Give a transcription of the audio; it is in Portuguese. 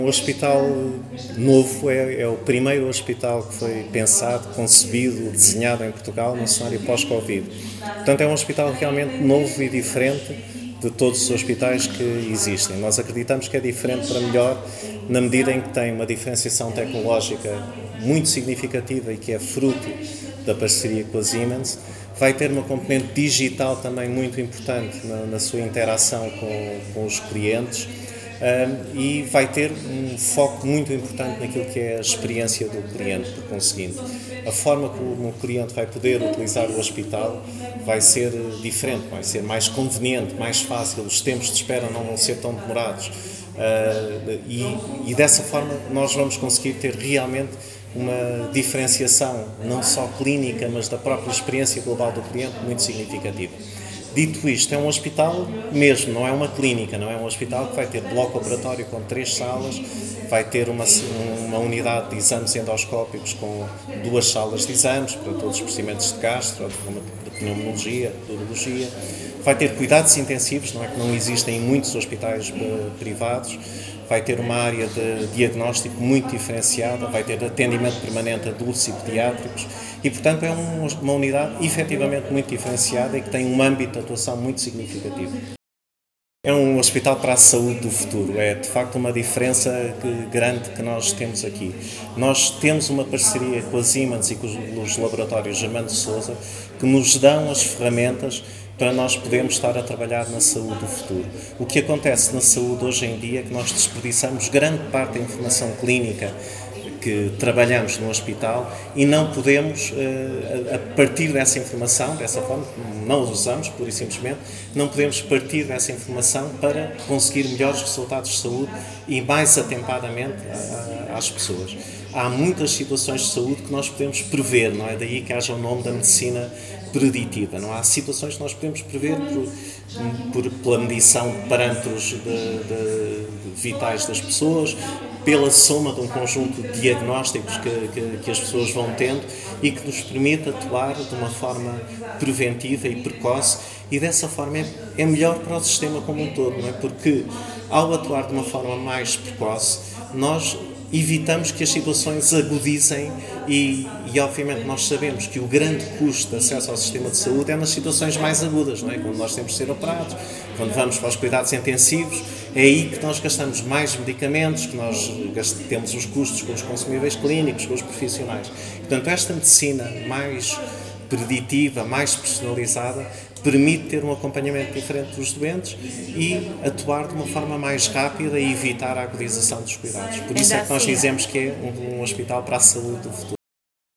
O hospital novo é o primeiro hospital que foi pensado, concebido, desenhado em Portugal num cenário pós-Covid. Portanto, é um hospital realmente novo e diferente de todos os hospitais que existem. Nós acreditamos que é diferente para melhor, na medida em que tem uma diferenciação tecnológica muito significativa e que é fruto da parceria com a Siemens. Vai ter uma componente digital também muito importante na sua interação com os clientes. E vai ter um foco muito importante naquilo que é a experiência do cliente, por conseguinte. A forma como o cliente vai poder utilizar o hospital vai ser diferente, vai ser mais conveniente, mais fácil, os tempos de espera não vão ser tão demorados. E dessa forma nós vamos conseguir ter realmente uma diferenciação, não só clínica, mas da própria experiência global do cliente, muito significativa. Dito isto, é um hospital mesmo, não é uma clínica, não é um hospital que vai ter bloco operatório com 3 salas, vai ter uma unidade de exames endoscópicos com 2 salas de exames para todos os procedimentos de gastro, de pneumologia, de urologia, vai ter cuidados intensivos, não é que não existem em muitos hospitais privados, vai ter uma área de diagnóstico muito diferenciada, vai ter atendimento permanente a adultos e pediátricos e, portanto, é uma unidade efetivamente muito diferenciada e que tem um âmbito de atuação muito significativo. É um hospital para a saúde do futuro, é de facto uma diferença grande que nós temos aqui. Nós temos uma parceria com a Siemens e com os laboratórios Germano de Sousa que nos dão as ferramentas para nós podermos estar a trabalhar na saúde do futuro. O que acontece na saúde hoje em dia é que nós desperdiçamos grande parte da informação clínica que trabalhamos no hospital e não podemos, a partir dessa informação, dessa forma, não a usamos, pura e simplesmente, não podemos partir dessa informação para conseguir melhores resultados de saúde e mais atempadamente às pessoas. Há muitas situações de saúde que nós podemos prever, não é daí que haja o nome da medicina preditiva. Não há situações que nós podemos prever pela medição de parâmetros vitais das pessoas, pela soma de um conjunto de diagnósticos que as pessoas vão tendo e que nos permite atuar de uma forma preventiva e precoce e dessa forma é melhor para o sistema como um todo, não é? Porque ao atuar de uma forma mais precoce, nós evitamos que as situações agudizem e obviamente nós sabemos que o grande custo de acesso ao sistema de saúde é nas situações mais agudas, não é? Quando nós temos de ser operados, quando vamos para os cuidados intensivos, é aí que nós gastamos mais medicamentos, que nós temos os custos com os consumíveis clínicos, com os profissionais. Portanto, esta medicina mais preditiva, mais personalizada, permite ter um acompanhamento diferente dos doentes e atuar de uma forma mais rápida e evitar a agudização dos cuidados. Por isso é que nós dizemos que é um hospital para a saúde do futuro.